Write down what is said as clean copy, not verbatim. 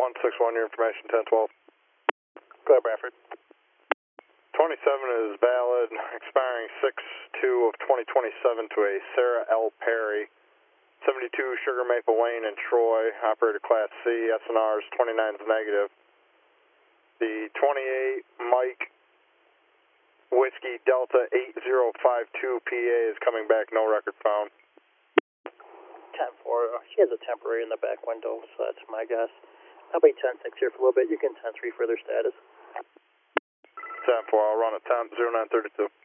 161, your information, 1012. Go ahead, Bradford. 27 is valid, expiring 6/2 of 2027 to a Sarah L. Perry, 72 Sugar Maple Lane in Troy, operator Class C, SNR is 29 is negative. The 28 Mike Whiskey Delta 8052 PA is coming back, no record found. 10-4, she has a temporary in the back window, so that's my guess. I'll be 10-6 here for a little bit. You can 10-3 further status. 10-4, I'll run at temp 0932.